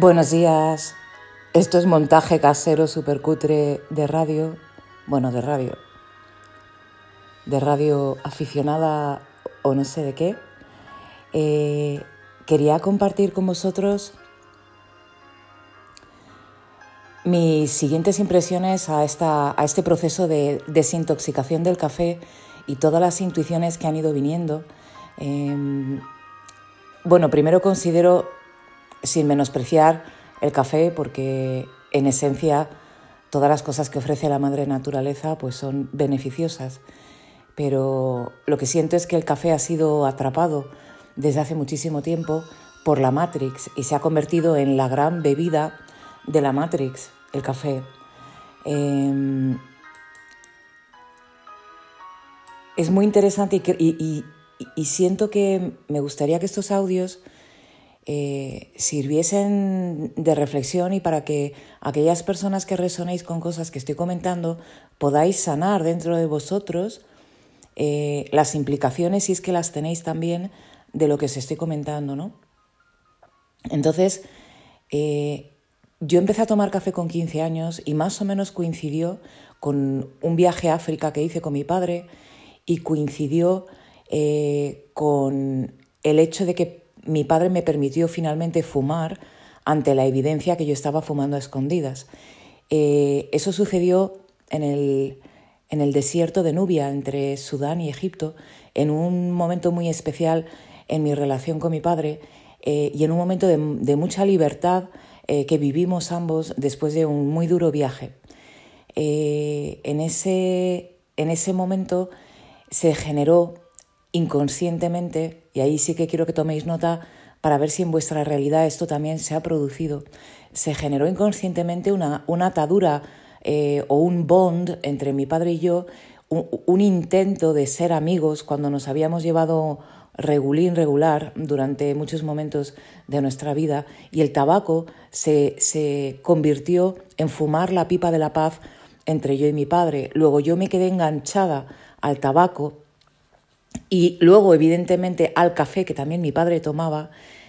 Buenos días. Esto es montaje casero supercutre de radio. Bueno, de radio aficionada o no sé de qué. Quería compartir con vosotros mis siguientes impresiones a este proceso de desintoxicación del café y todas las intuiciones que han ido viniendo. Bueno, primero considero, sin menospreciar el café, porque en esencia todas las cosas que ofrece la madre naturaleza pues son beneficiosas, pero lo que siento es que el café ha sido atrapado desde hace muchísimo tiempo por la Matrix y se ha convertido en la gran bebida de la Matrix, el café. Es muy interesante y siento que me gustaría que estos audios sirviesen de reflexión y para que aquellas personas que resonéis con cosas que estoy comentando podáis sanar dentro de vosotros las implicaciones, si es que las tenéis también, de lo que os estoy comentando, ¿no? Entonces, yo empecé a tomar café con 15 años y más o menos coincidió con un viaje a África que hice con mi padre y coincidió con el hecho de que mi padre me permitió finalmente fumar ante la evidencia que yo estaba fumando a escondidas. Eso sucedió en el desierto de Nubia, entre Sudán y Egipto, en un momento muy especial en mi relación con mi padre y en un momento de mucha libertad que vivimos ambos después de un muy duro viaje. En ese momento se generó inconscientemente, y ahí sí que quiero que toméis nota para ver si en vuestra realidad esto también se ha producido, se generó inconscientemente una atadura o un bond entre mi padre y yo, un intento de ser amigos cuando nos habíamos llevado regular durante muchos momentos de nuestra vida, y el tabaco se convirtió en fumar la pipa de la paz entre yo y mi padre. Luego yo me quedé enganchada al tabaco y luego, evidentemente, al café, que también mi padre tomaba,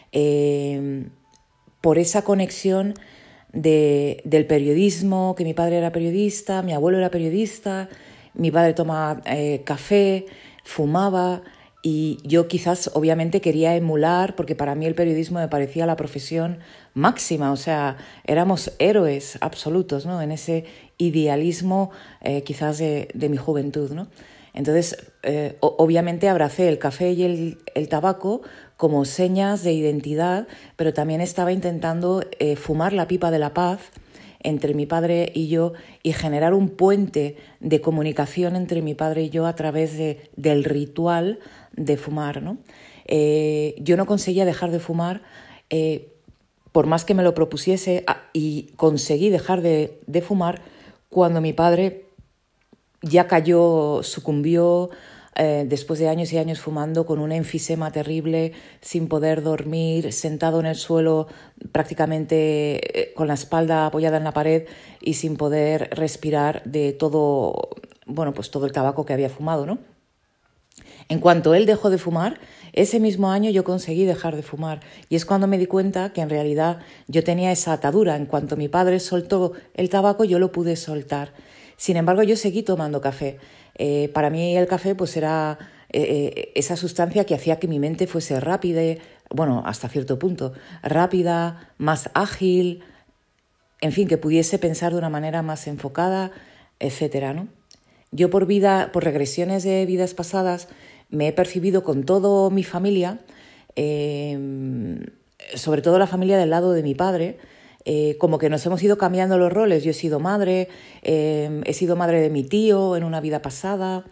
por esa conexión del periodismo, que mi padre era periodista, mi abuelo era periodista, mi padre tomaba café, fumaba, y yo quizás obviamente quería emular, porque para mí el periodismo me parecía la profesión máxima, o sea, éramos héroes absolutos, ¿no? En ese idealismo quizás de mi juventud, ¿no? Entonces, obviamente abracé el café y el tabaco como señas de identidad, pero también estaba intentando fumar la pipa de la paz entre mi padre y yo y generar un puente de comunicación entre mi padre y yo a través del ritual de fumar, ¿no? Yo no conseguía dejar de fumar por más que me lo propusiese, y conseguí dejar de fumar cuando mi padre ya sucumbió después de años y años fumando, con un enfisema terrible, sin poder dormir, sentado en el suelo prácticamente con la espalda apoyada en la pared y sin poder respirar de todo, pues todo el tabaco que había fumado, ¿no? En cuanto él dejó de fumar, ese mismo año yo conseguí dejar de fumar, y es cuando me di cuenta que en realidad yo tenía esa atadura. En cuanto mi padre soltó el tabaco, yo lo pude soltar. Sin embargo, yo seguí tomando café. Para mí el café pues era esa sustancia que hacía que mi mente fuese rápida, hasta cierto punto, rápida, más ágil, en fin, que pudiese pensar de una manera más enfocada, etcétera, ¿no? Yo por regresiones de vidas pasadas, me he percibido con toda mi familia, sobre todo la familia del lado de mi padre, como que nos hemos ido cambiando los roles. Yo he sido madre de mi tío en una vida pasada,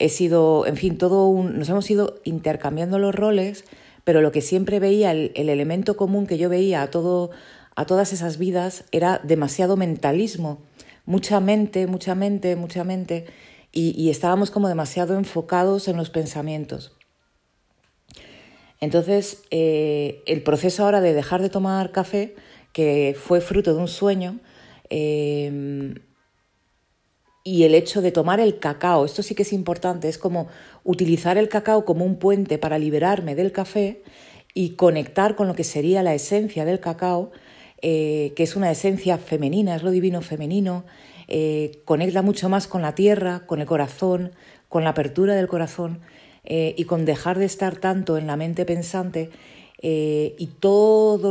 nos hemos ido intercambiando los roles, pero lo que siempre veía, el elemento común que yo veía a todas esas vidas era demasiado mentalismo, mucha mente, y estábamos como demasiado enfocados en los pensamientos. Entonces, el proceso ahora de dejar de tomar café, que fue fruto de un sueño, y el hecho de tomar el cacao, esto sí que es importante, es como utilizar el cacao como un puente para liberarme del café y conectar con lo que sería la esencia del cacao, que es una esencia femenina, es lo divino femenino, conecta mucho más con la tierra, con el corazón, con la apertura del corazón y con dejar de estar tanto en la mente pensante y todo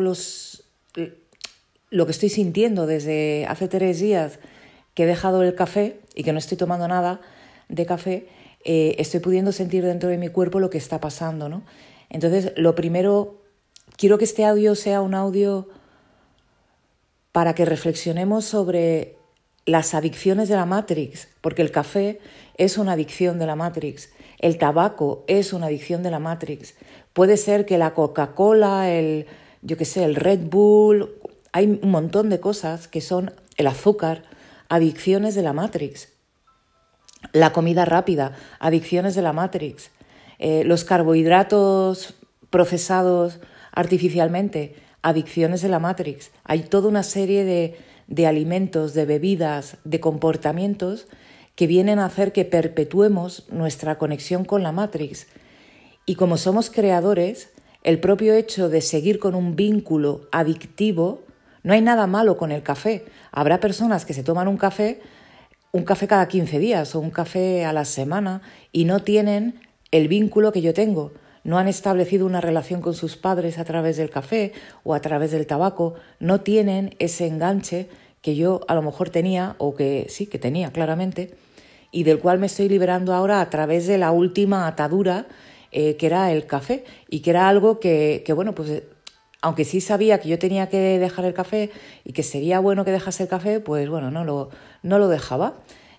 lo que estoy sintiendo desde hace 3 días que he dejado el café y que no estoy tomando nada de café, estoy pudiendo sentir dentro de mi cuerpo lo que está pasando, ¿no? Entonces, lo primero, quiero que este audio sea un audio para que reflexionemos sobre las adicciones de la Matrix, porque el café es una adicción de la Matrix, el tabaco es una adicción de la Matrix, puede ser que la Coca-Cola, el Red Bull, hay un montón de cosas que son el azúcar, adicciones de la Matrix, la comida rápida, adicciones de la Matrix, los carbohidratos procesados artificialmente, adicciones de la Matrix. Hay toda una serie de alimentos, de bebidas, de comportamientos que vienen a hacer que perpetuemos nuestra conexión con la Matrix. Y como somos creadores, el propio hecho de seguir con un vínculo adictivo, no hay nada malo con el café. Habrá personas que se toman un café cada 15 días o un café a la semana y no tienen el vínculo que yo tengo. No han establecido una relación con sus padres a través del café o a través del tabaco, no tienen ese enganche que yo a lo mejor tenía, o que sí, que tenía claramente, y del cual me estoy liberando ahora a través de la última atadura, que era el café, y que era algo que bueno, pues aunque sí sabía que yo tenía que dejar el café y que sería bueno que dejase el café, pues bueno, no lo dejaba.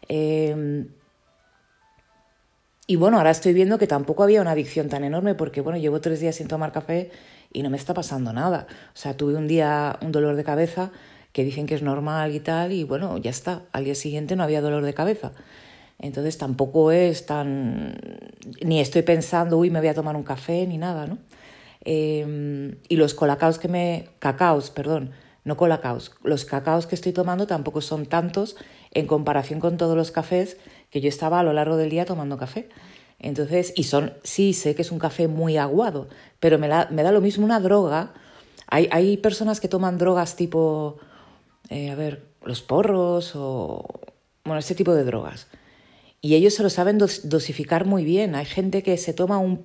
Y bueno, ahora estoy viendo que tampoco había una adicción tan enorme porque, bueno, llevo 3 días sin tomar café y no me está pasando nada. O sea, tuve un día un dolor de cabeza que dicen que es normal y tal, y bueno, ya está. Al día siguiente no había dolor de cabeza. Entonces tampoco es tan... Ni estoy pensando, me voy a tomar un café, ni nada, ¿no? Y los cacaos, no colacaos. Los cacaos que estoy tomando tampoco son tantos en comparación con todos los cafés que yo estaba a lo largo del día tomando café. Entonces, sí sé que es un café muy aguado, pero me da lo mismo una droga. Hay personas que toman drogas tipo, los porros o, bueno, este tipo de drogas. Y ellos se lo saben dosificar muy bien. Hay gente que se toma un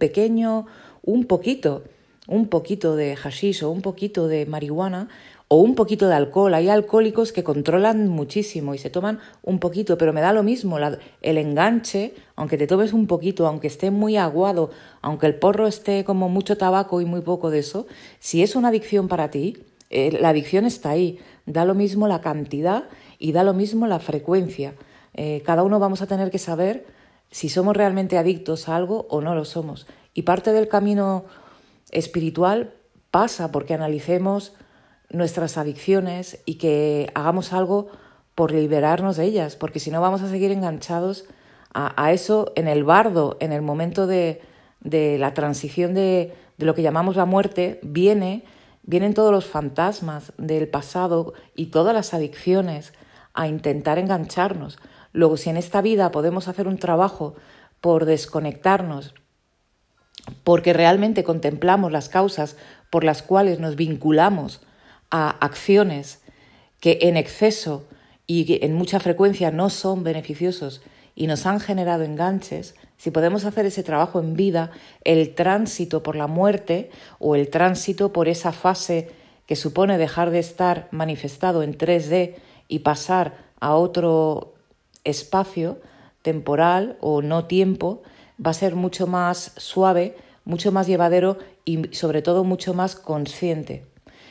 poquito de hashish o un poquito de marihuana o un poquito de alcohol. Hay alcohólicos que controlan muchísimo y se toman un poquito, pero me da lo mismo el enganche, aunque te tomes un poquito, aunque esté muy aguado, aunque el porro esté como mucho tabaco y muy poco de eso, si es una adicción para ti, la adicción está ahí. Da lo mismo la cantidad y da lo mismo la frecuencia. Cada uno vamos a tener que saber si somos realmente adictos a algo o no lo somos. Y parte del camino espiritual pasa porque analicemos nuestras adicciones y que hagamos algo por liberarnos de ellas, porque si no vamos a seguir enganchados a eso en el bardo, en el momento de la transición de lo que llamamos la muerte, vienen todos los fantasmas del pasado y todas las adicciones a intentar engancharnos. Luego, si en esta vida podemos hacer un trabajo por desconectarnos, porque realmente contemplamos las causas por las cuales nos vinculamos a acciones que en exceso y que en mucha frecuencia no son beneficiosos y nos han generado enganches, si podemos hacer ese trabajo en vida, el tránsito por la muerte o el tránsito por esa fase que supone dejar de estar manifestado en 3D y pasar a otro espacio temporal o no tiempo, va a ser mucho más suave, mucho más llevadero y sobre todo mucho más consciente.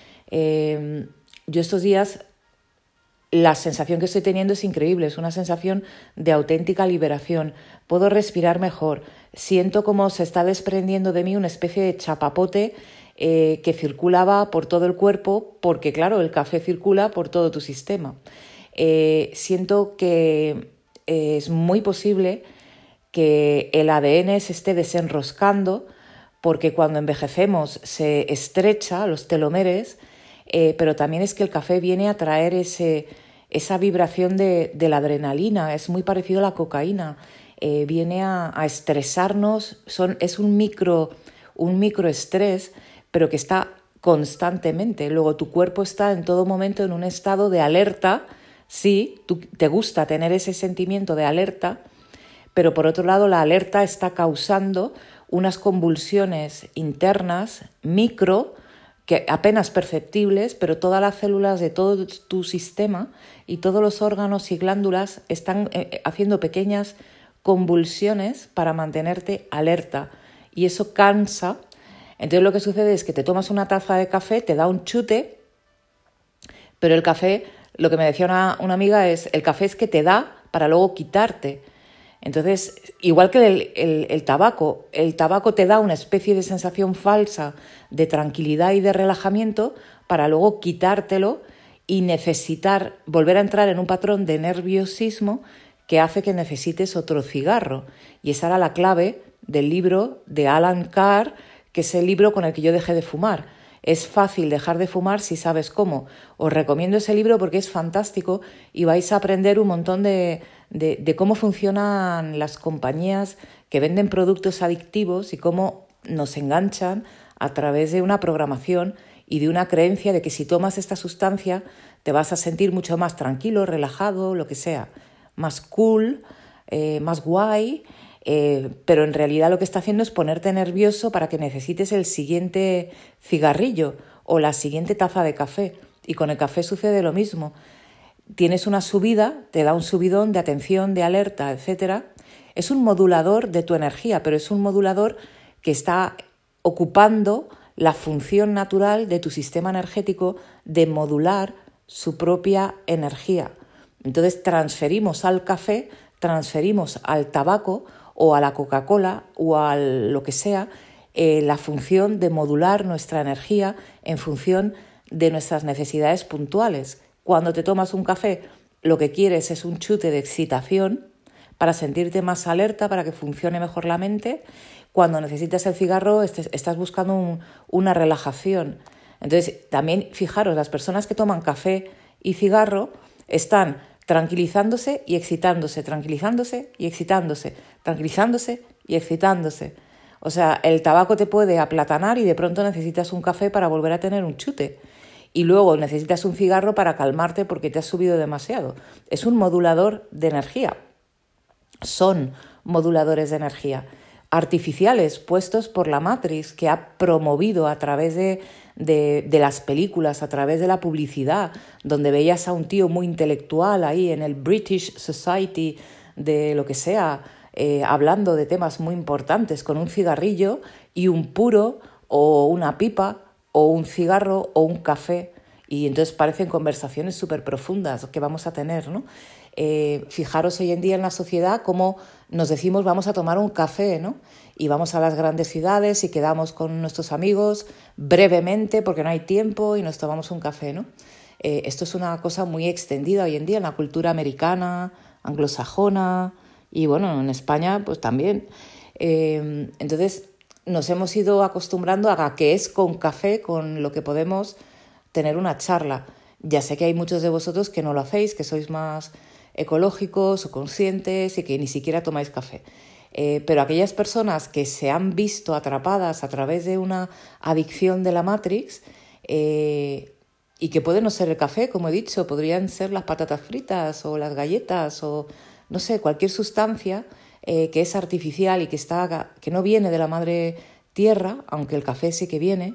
Yo estos días la sensación que estoy teniendo es increíble, es una sensación de auténtica liberación. Puedo respirar mejor, siento como se está desprendiendo de mí una especie de chapapote que circulaba por todo el cuerpo, porque claro, el café circula por todo tu sistema. Siento que es muy posible que el ADN se esté desenroscando porque cuando envejecemos se estrecha los telómeros, pero también es que el café viene a traer esa vibración de la adrenalina, es muy parecido a la cocaína, viene a estresarnos, es un microestrés, pero que está constantemente. Luego tu cuerpo está en todo momento en un estado de alerta. Sí, te gusta tener ese sentimiento de alerta, pero por otro lado la alerta está causando unas convulsiones internas micro, que apenas perceptibles, pero todas las células de todo tu sistema y todos los órganos y glándulas están haciendo pequeñas convulsiones para mantenerte alerta, y eso cansa. Entonces lo que sucede es que te tomas una taza de café, te da un chute, pero el café, lo que me decía una amiga es, el café es que te da para luego quitarte. Entonces, igual que el tabaco te da una especie de sensación falsa de tranquilidad y de relajamiento para luego quitártelo y volver a entrar en un patrón de nerviosismo que hace que necesites otro cigarro. Y esa era la clave del libro de Alan Carr, que es el libro con el que yo dejé de fumar. Es fácil dejar de fumar si sabes cómo. Os recomiendo ese libro porque es fantástico y vais a aprender un montón de cómo funcionan las compañías que venden productos adictivos y cómo nos enganchan a través de una programación y de una creencia de que si tomas esta sustancia te vas a sentir mucho más tranquilo, relajado, lo que sea, más cool, más guay, pero en realidad lo que está haciendo es ponerte nervioso para que necesites el siguiente cigarrillo o la siguiente taza de café. Y con el café sucede lo mismo. Tienes una subida, te da un subidón de atención, de alerta, etcétera. Es un modulador de tu energía, pero es un modulador que está ocupando la función natural de tu sistema energético de modular su propia energía. Entonces transferimos al café, transferimos al tabaco o a la Coca-Cola o a lo que sea, la función de modular nuestra energía en función de nuestras necesidades puntuales. Cuando te tomas un café, lo que quieres es un chute de excitación para sentirte más alerta, para que funcione mejor la mente. Cuando necesitas el cigarro, estás buscando una relajación. Entonces, también fijaros, las personas que toman café y cigarro están tranquilizándose y excitándose, tranquilizándose y excitándose, tranquilizándose y excitándose. O sea, el tabaco te puede aplatanar y de pronto necesitas un café para volver a tener un chute. Y luego necesitas un cigarro para calmarte porque te has subido demasiado. Es un modulador de energía. Son moduladores de energía artificiales puestos por la Matrix, que ha promovido a través de las películas, a través de la publicidad, donde veías a un tío muy intelectual ahí en el British Society de lo que sea, hablando de temas muy importantes con un cigarrillo y un puro o una pipa o un cigarro o un café, y entonces parecen conversaciones súper profundas que vamos a tener, ¿no? Fijaros hoy en día en la sociedad cómo nos decimos vamos a tomar un café, ¿no? Y vamos a las grandes ciudades y quedamos con nuestros amigos brevemente porque no hay tiempo y nos tomamos un café, ¿no? Esto es una cosa muy extendida hoy en día en la cultura americana, anglosajona y bueno, en España pues también. Entonces nos hemos ido acostumbrando a que es con café con lo que podemos tener una charla. Ya sé que hay muchos de vosotros que no lo hacéis, que sois más ecológicos o conscientes y que ni siquiera tomáis café. Pero aquellas personas que se han visto atrapadas a través de una adicción de la Matrix y que puede no ser el café, como he dicho, podrían ser las patatas fritas o las galletas o no sé, cualquier sustancia que es artificial y que no viene de la madre tierra, aunque el café sí que viene,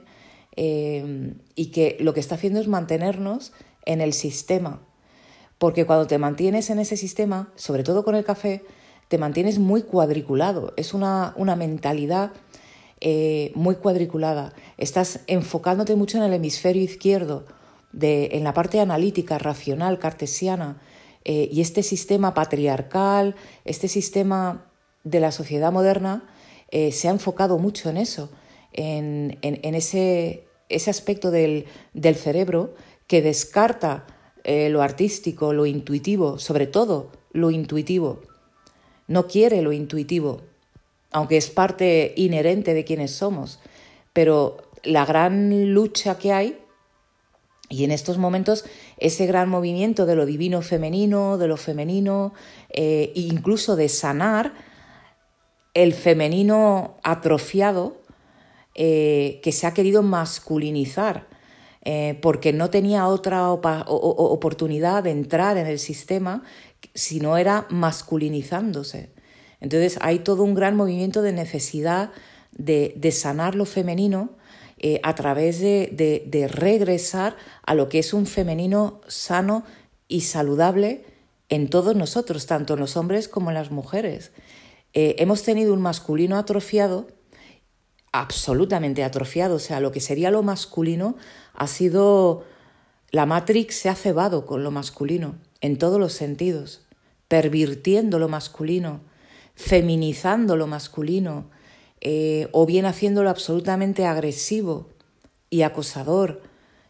y que lo que está haciendo es mantenernos en el sistema. Porque cuando te mantienes en ese sistema, sobre todo con el café, te mantienes muy cuadriculado. Es una mentalidad muy cuadriculada. Estás enfocándote mucho en el hemisferio izquierdo, en la parte analítica, racional, cartesiana, y este sistema patriarcal, este sistema de la sociedad moderna, se ha enfocado mucho en eso, en ese aspecto del cerebro que descarta lo artístico, lo intuitivo, sobre todo lo intuitivo. No quiere lo intuitivo, aunque es parte inherente de quienes somos. Pero la gran lucha que hay, y en estos momentos ese gran movimiento de lo divino femenino, de lo femenino, e incluso de sanar el femenino atrofiado, que se ha querido masculinizar, porque no tenía otra oportunidad de entrar en el sistema si no era masculinizándose. Entonces hay todo un gran movimiento de necesidad de sanar lo femenino a través de regresar a lo que es un femenino sano y saludable en todos nosotros, tanto en los hombres como en las mujeres. Hemos tenido un masculino atrofiado, absolutamente atrofiado, o sea, lo que sería lo masculino ha sido... La Matrix se ha cebado con lo masculino, en todos los sentidos, pervirtiendo lo masculino, feminizando lo masculino, o bien haciéndolo absolutamente agresivo y acosador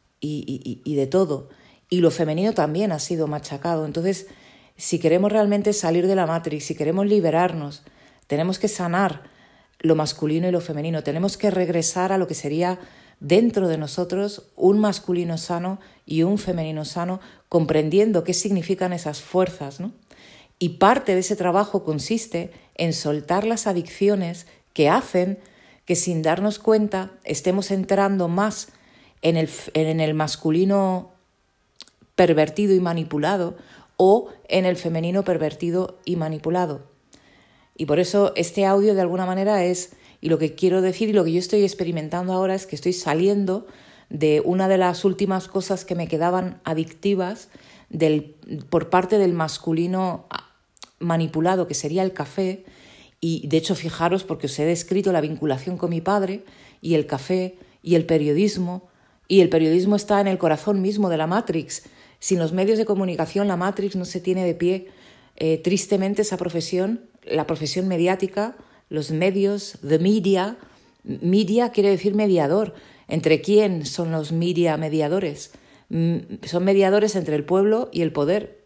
y de todo. Y lo femenino también ha sido machacado. Entonces, si queremos realmente salir de la Matrix, si queremos liberarnos, tenemos que sanar lo masculino y lo femenino. Tenemos que regresar a lo que sería dentro de nosotros un masculino sano y un femenino sano, comprendiendo qué significan esas fuerzas, ¿no? Y parte de ese trabajo consiste en soltar las adicciones que hacen que sin darnos cuenta estemos entrando más en el masculino pervertido y manipulado o en el femenino pervertido y manipulado. Y por eso este audio de alguna manera es, y lo que quiero decir y lo que yo estoy experimentando ahora es que estoy saliendo de una de las últimas cosas que me quedaban adictivas por parte del masculino manipulado, que sería el café. Y de hecho fijaros, porque os he descrito la vinculación con mi padre y el café y el periodismo está en el corazón mismo de la Matrix. Sin los medios de comunicación la Matrix no se tiene de pie. Tristemente esa profesión, la profesión mediática, los medios, the media, media quiere decir mediador. ¿Entre quién son los media mediadores? Son mediadores entre el pueblo y el poder.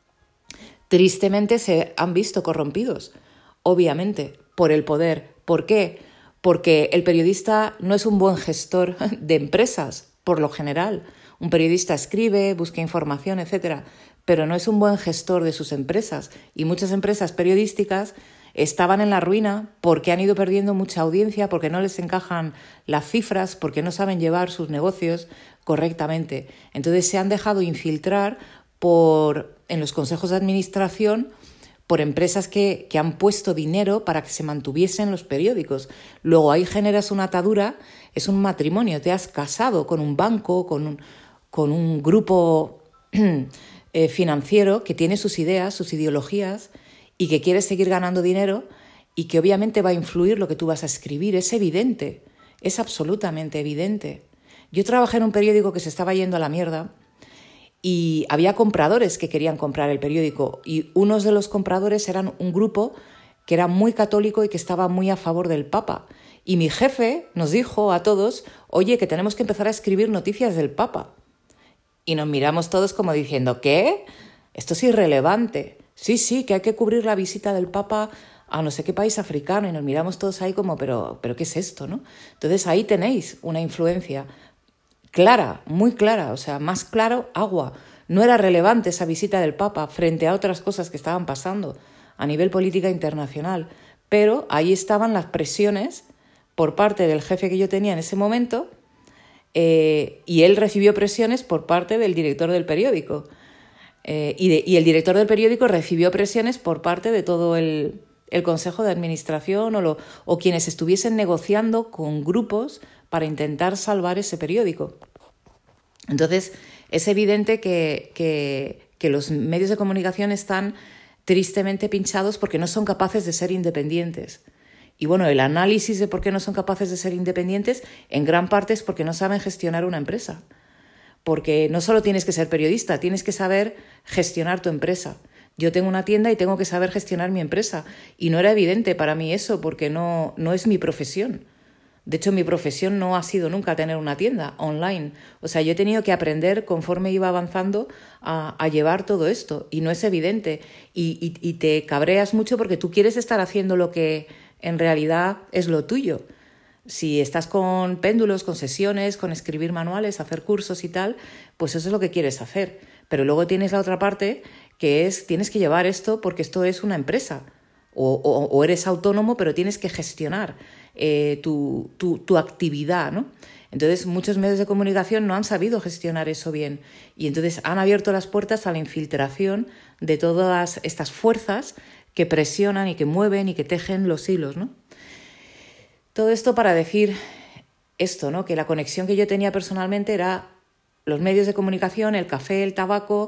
Tristemente se han visto corrompidos, obviamente, por el poder. ¿Por qué? Porque el periodista no es un buen gestor de empresas, por lo general. Un periodista escribe, busca información, etcétera, pero no es un buen gestor de sus empresas. Y muchas empresas periodísticas estaban en la ruina porque han ido perdiendo mucha audiencia, porque no les encajan las cifras, porque no saben llevar sus negocios correctamente. Entonces se han dejado infiltrar en los consejos de administración por empresas que han puesto dinero para que se mantuviesen los periódicos. Luego ahí generas una atadura, es un matrimonio, te has casado con un banco, con un grupo financiero que tiene sus ideas, sus ideologías y que quiere seguir ganando dinero y que obviamente va a influir lo que tú vas a escribir. Es evidente, es absolutamente evidente. Yo trabajé en un periódico que se estaba yendo a la mierda y había compradores que querían comprar el periódico y unos de los compradores eran un grupo que era muy católico y que estaba muy a favor del Papa. Y mi jefe nos dijo a todos, oye, que tenemos que empezar a escribir noticias del Papa. Y nos miramos todos como diciendo, ¿qué? Esto es irrelevante. Sí, que hay que cubrir la visita del Papa a no sé qué país africano. Y nos miramos todos ahí como, pero ¿qué es esto, no? Entonces ahí tenéis una influencia clara, muy clara, o sea, más claro, agua. No era relevante esa visita del Papa frente a otras cosas que estaban pasando a nivel política internacional, pero ahí estaban las presiones por parte del jefe que yo tenía en ese momento y él recibió presiones por parte del director del periódico y el director del periódico recibió presiones por parte de todo el consejo de administración o quienes estuviesen negociando con grupos para intentar salvar ese periódico. Entonces, es evidente que los medios de comunicación están tristemente pinchados porque no son capaces de ser independientes. Y bueno, el análisis de por qué no son capaces de ser independientes en gran parte es porque no saben gestionar una empresa. Porque no solo tienes que ser periodista, tienes que saber gestionar tu empresa. Yo tengo una tienda y tengo que saber gestionar mi empresa. Y no era evidente para mí eso porque no es mi profesión. De hecho, mi profesión no ha sido nunca tener una tienda online. O sea, yo he tenido que aprender conforme iba avanzando a llevar todo esto. Y no es evidente. Y te cabreas mucho porque tú quieres estar haciendo lo que en realidad es lo tuyo. Si estás con péndulos, con sesiones, con escribir manuales, hacer cursos y tal, pues eso es lo que quieres hacer. Pero luego tienes la otra parte que es, tienes que llevar esto porque esto es una empresa. o eres autónomo, pero tienes que gestionar tu actividad, ¿no? Entonces, muchos medios de comunicación no han sabido gestionar eso bien y entonces han abierto las puertas a la infiltración de todas estas fuerzas que presionan y que mueven y que tejen los hilos, ¿no? Todo esto para decir esto, ¿no? Que la conexión que yo tenía personalmente era los medios de comunicación, el café, el tabaco,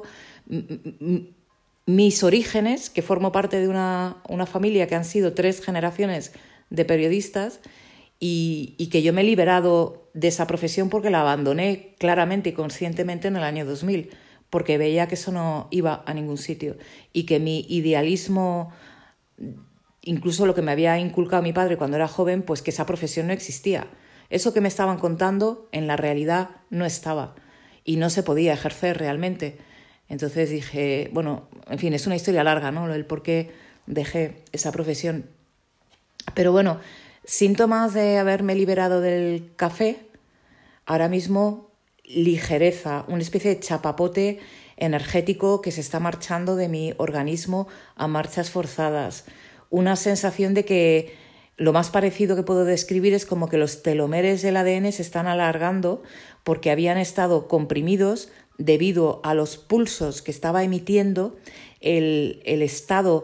mis orígenes, que formo parte de una familia que han sido 3 generaciones de periodistas y que yo me he liberado de esa profesión porque la abandoné claramente y conscientemente en el año 2000, porque veía que eso no iba a ningún sitio y que mi idealismo, incluso lo que me había inculcado mi padre cuando era joven, pues que esa profesión no existía. Eso que me estaban contando en la realidad no estaba y no se podía ejercer realmente. Entonces dije, bueno, en fin, es una historia larga, ¿no? El por qué dejé esa profesión. Pero bueno, síntomas de haberme liberado del café, ahora mismo ligereza, una especie de chapapote energético que se está marchando de mi organismo a marchas forzadas. Una sensación de que lo más parecido que puedo describir es como que los telómeros del ADN se están alargando porque habían estado comprimidos debido a los pulsos que estaba emitiendo el estado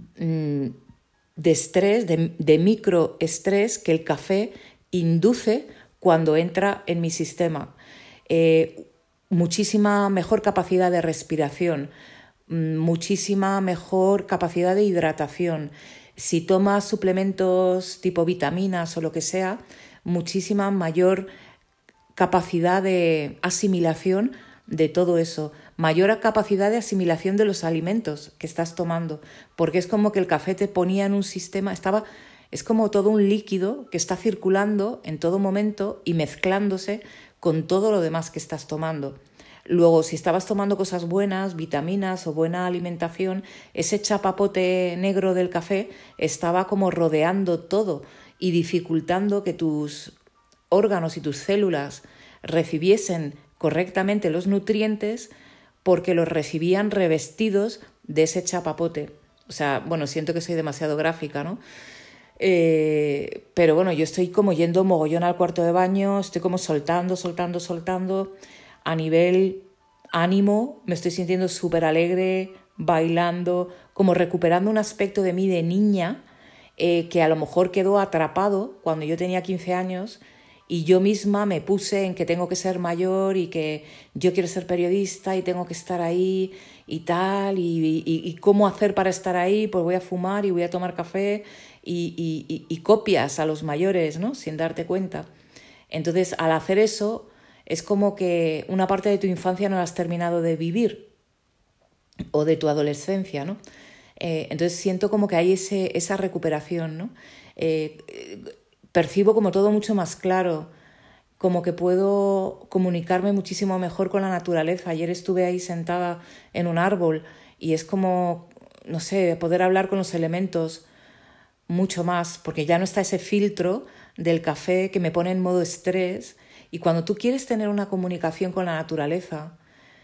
de estrés, de microestrés que el café induce cuando entra en mi sistema. Muchísima mejor capacidad de respiración, muchísima mejor capacidad de hidratación. Si tomas suplementos tipo vitaminas o lo que sea, muchísima mayor capacidad de asimilación de todo eso, mayor capacidad de asimilación de los alimentos que estás tomando, porque es como que el café te ponía en un sistema, es como todo un líquido que está circulando en todo momento y mezclándose con todo lo demás que estás tomando. Luego, si estabas tomando cosas buenas, vitaminas o buena alimentación, ese chapapote negro del café estaba como rodeando todo y dificultando que tus órganos y tus células recibiesen correctamente los nutrientes porque los recibían revestidos de ese chapapote. O sea, bueno, siento que soy demasiado gráfica, ¿no? Pero bueno, yo estoy como yendo mogollón al cuarto de baño, estoy como soltando. A nivel ánimo me estoy sintiendo súper alegre, bailando, como recuperando un aspecto de mí de niña que a lo mejor quedó atrapado cuando yo tenía 15 años y yo misma me puse en que tengo que ser mayor y que yo quiero ser periodista y tengo que estar ahí y tal, y cómo hacer para estar ahí, pues voy a fumar y voy a tomar café y copias a los mayores, ¿no? Sin darte cuenta. Entonces, al hacer eso, es como que una parte de tu infancia no la has terminado de vivir o de tu adolescencia, ¿no? Entonces siento como que hay esa recuperación, ¿no? Percibo como todo mucho más claro, como que puedo comunicarme muchísimo mejor con la naturaleza. Ayer estuve ahí sentada en un árbol y es como, no sé, poder hablar con los elementos mucho más, porque ya no está ese filtro del café que me pone en modo estrés. Y cuando tú quieres tener una comunicación con la naturaleza,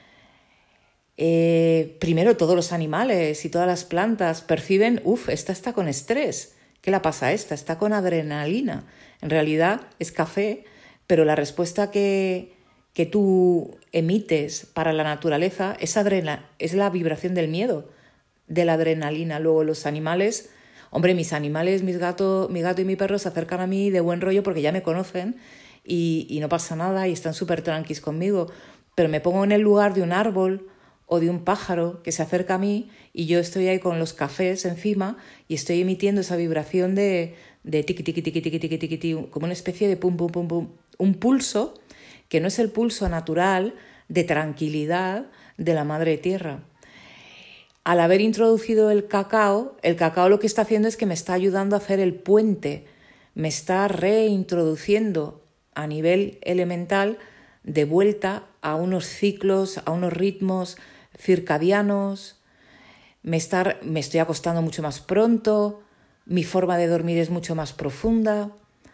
primero todos los animales y todas las plantas perciben, esta está con estrés. ¿Qué le pasa a esta? Está con adrenalina. En realidad es café, pero la respuesta que tú emites para la naturaleza es la vibración del miedo, de la adrenalina. Luego los animales, mis animales, mi gato y mi perro se acercan a mí de buen rollo porque ya me conocen y no pasa nada y están súper tranquis conmigo. Pero me pongo en el lugar de un árbol o de un pájaro que se acerca a mí y yo estoy ahí con los cafés encima y estoy emitiendo esa vibración de tiqui, tiqui, tiqui, tiqui, tiqui, tiqui, tiqui, como una especie de pum, pum, pum, pum. Un pulso que no es el pulso natural de tranquilidad de la madre tierra. Al haber introducido el cacao lo que está haciendo es que me está ayudando a hacer el puente, me está reintroduciendo a nivel elemental de vuelta a unos ciclos, a unos ritmos circadianos, me estoy acostando mucho más pronto, mi forma de dormir es mucho más profunda.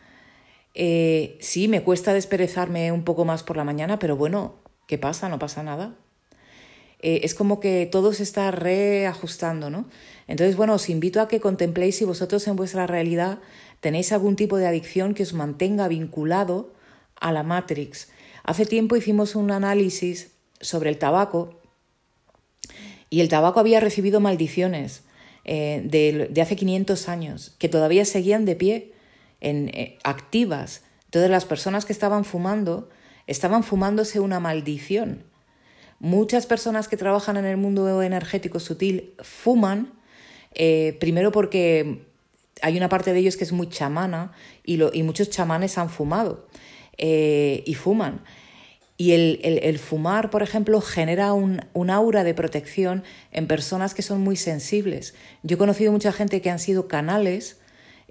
Sí, me cuesta desperezarme un poco más por la mañana, pero bueno, ¿qué pasa? No pasa nada. es como que todo se está reajustando, ¿no? Entonces, bueno, os invito a que contempléis si vosotros en vuestra realidad tenéis algún tipo de adicción que os mantenga vinculado a la Matrix. Hace tiempo hicimos un análisis sobre el tabaco y el tabaco había recibido maldiciones de hace 500 años que todavía seguían de pie, activas. Entonces las personas que estaban fumándose una maldición. Muchas personas que trabajan en el mundo energético sutil fuman, primero porque hay una parte de ellos que es muy chamana y muchos chamanes han fumado y fuman. Y el fumar, por ejemplo, genera un aura de protección en personas que son muy sensibles. Yo he conocido mucha gente que han sido canales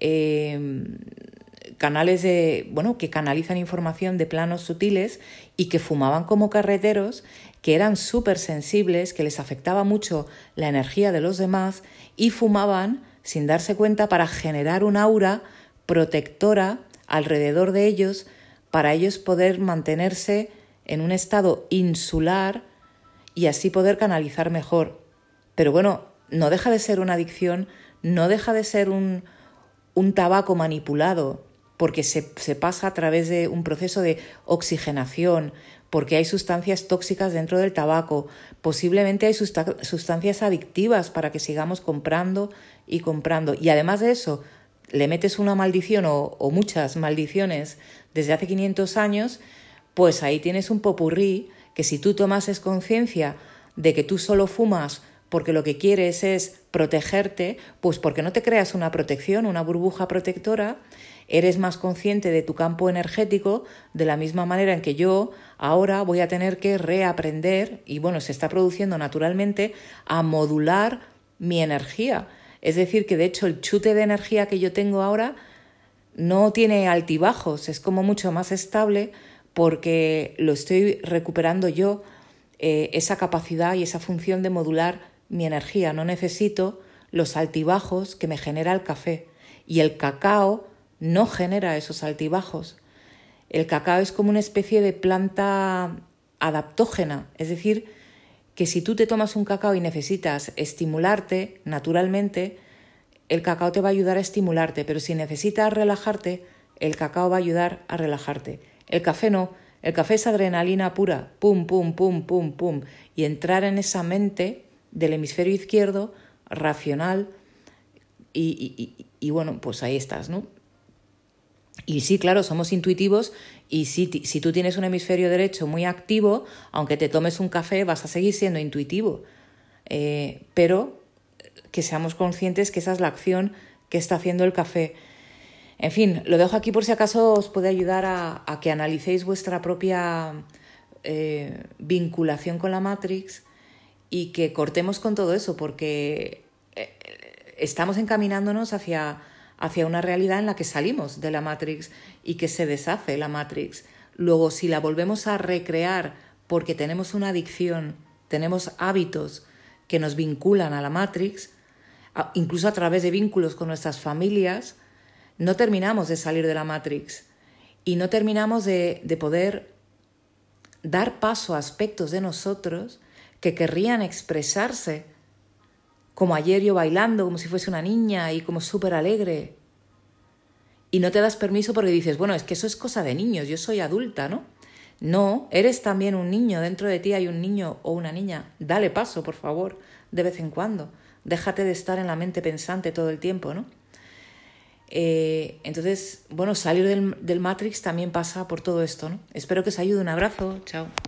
que canalizan información de planos sutiles y que fumaban como carreteros, que eran súper sensibles, que les afectaba mucho la energía de los demás y fumaban sin darse cuenta para generar un aura protectora alrededor de ellos para ellos poder mantenerse en un estado insular y así poder canalizar mejor. Pero bueno, no deja de ser una adicción, no deja de ser un tabaco manipulado, porque se pasa a través de un proceso de oxigenación, porque hay sustancias tóxicas dentro del tabaco, posiblemente hay sustancias adictivas para que sigamos comprando y comprando. Y además de eso, le metes una maldición o muchas maldiciones desde hace 500 años, pues ahí tienes un popurrí que si tú tomases conciencia de que tú solo fumas porque lo que quieres es protegerte, pues porque no te creas una protección, una burbuja protectora, eres más consciente de tu campo energético, de la misma manera en que yo ahora voy a tener que reaprender, y bueno, se está produciendo naturalmente, a modular mi energía. Es decir, que de hecho el chute de energía que yo tengo ahora no tiene altibajos, es como mucho más estable porque lo estoy recuperando yo, esa capacidad y esa función de modular mi energía. No necesito los altibajos que me genera el café. Y el cacao no genera esos altibajos. El cacao es como una especie de planta adaptógena, es decir, que si tú te tomas un cacao y necesitas estimularte naturalmente, el cacao te va a ayudar a estimularte, pero si necesitas relajarte, el cacao va a ayudar a relajarte. El café no, el café es adrenalina pura, pum, pum, pum, pum, pum, y entrar en esa mente del hemisferio izquierdo, racional, y bueno, pues ahí estás, ¿no? Y sí, claro, somos intuitivos y si tú tienes un hemisferio derecho muy activo, aunque te tomes un café vas a seguir siendo intuitivo, pero que seamos conscientes que esa es la acción que está haciendo el café. En fin, lo dejo aquí por si acaso os puede ayudar a que analicéis vuestra propia vinculación con la Matrix y que cortemos con todo eso, porque estamos encaminándonos hacia una realidad en la que salimos de la Matrix y que se deshace la Matrix. Luego, si la volvemos a recrear porque tenemos una adicción, tenemos hábitos que nos vinculan a la Matrix, incluso a través de vínculos con nuestras familias, no terminamos de salir de la Matrix y no terminamos de poder dar paso a aspectos de nosotros que querrían expresarse, como ayer yo bailando como si fuese una niña y como súper alegre. Y no te das permiso porque dices, bueno, es que eso es cosa de niños, yo soy adulta, ¿no? No, eres también un niño, dentro de ti hay un niño o una niña. Dale paso, por favor, de vez en cuando. Déjate de estar en la mente pensante todo el tiempo, ¿no? Entonces, bueno, salir del Matrix también pasa por todo esto, ¿no? Espero que os ayude. Un abrazo. Chao.